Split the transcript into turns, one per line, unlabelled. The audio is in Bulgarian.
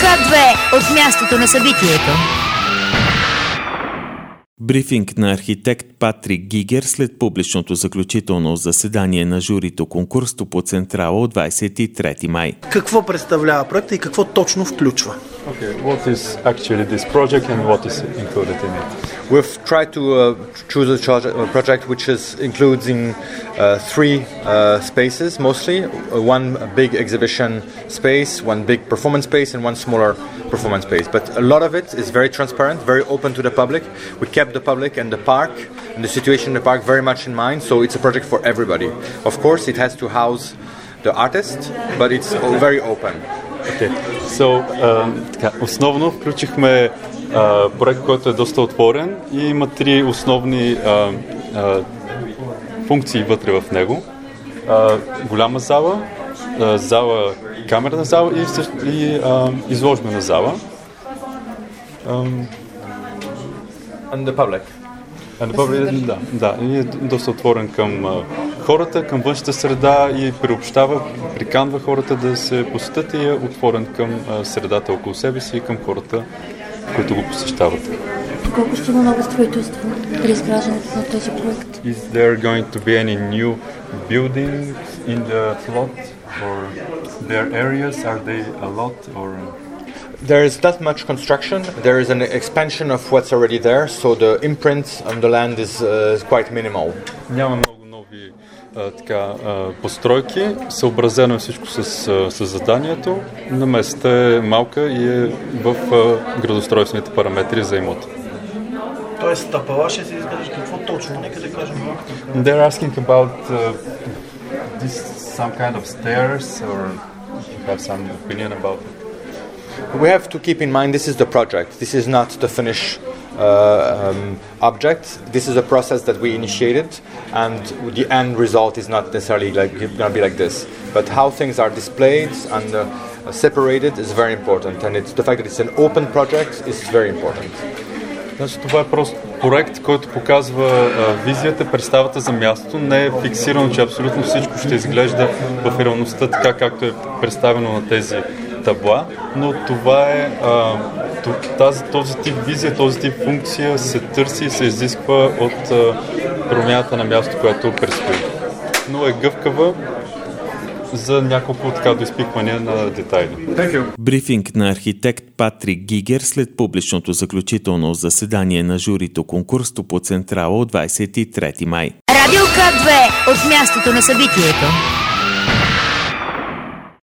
К2 от мястото на събитието.
Брифинг на архитект Патрик Гигер след публичното заключително заседание на журито конкурсто по Централа от 23 май.
Какво представлява проекта и какво точно включва?
Okay, what is actually this project and what is included in it?
We've tried to choose a project which includes three spaces mostly. One big exhibition space, one big performance space, and one smaller performance space. But a lot of it is very transparent, very open to the public. We kept the public and the park and the situation in the park very much in mind, so it's a project for everybody. Of course, it has to house the artist, but it's very open.
Okay. So, основно включихме проект, който е доста отворен и има три основни функции вътре в него. Голяма зала, камерна зала и изложбена зала.
And the public. Да, и е
доста отворен към хората, към външната среда и приканва хората да се посетят и е отворен към средата около себе си и към хората, които го посещават.
Колко ще има ново строителство при изграждането на този проект?
Is there going to be any new buildings in the plot or their areas? Are they a lot or...
There is not much construction. There is an expansion of what's already there, so the imprint on the land is quite minimal.
Няма много нови постройки. Съобразено е всичко с заданието. Намесата е малка и е в градостройствените параметри за имота.
Тоест стъпала ще се изгражда какво точно? Нека да кажем.
They're asking about some kind of stairs or you have some opinion about it?
We have to keep in mind this is the project. This is not the finished object. This is a process that we initiated, and the end result is not necessarily going to be like this. But how things are displayed and separated is very important, and the fact that it's an open project is very important.
Значи, това е просто проект, който показва визията, представата за мястото. Не е фиксирано, че абсолютно всичко ще изглежда в реалността така, както е представено на тези табла, но това е този тип визия, този тип функция се търси и се изисква от промяната на място, което предстои. Но е гъвкава за няколко доизпиквания на детайли.
Брифинг на архитект Патрик Гигер след публичното заключително заседание на журито конкурсто по Централа от 23 май.
Радио К2 от мястото на събитието.